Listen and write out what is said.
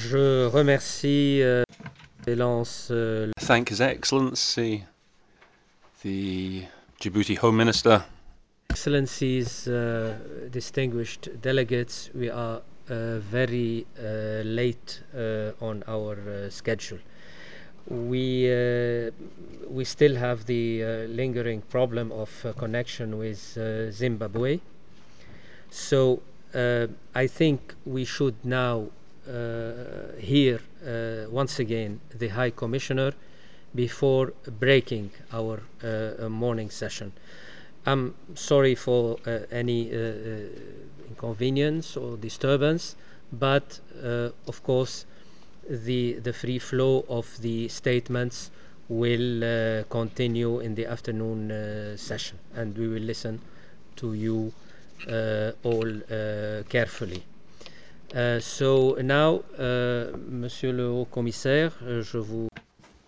Je remercie Thank His Excellency, the Djibouti Home Minister. Excellencies, distinguished delegates, we are very late on our schedule. We still have the lingering problem of connection with Zimbabwe. So I think we should now hear once again the High Commissioner before breaking our morning session. I'm sorry for any inconvenience or disturbance, but of course the free flow of the statements will continue in the afternoon session, and we will listen to you all carefully. So now, Monsieur le Haut-Commissaire, je vous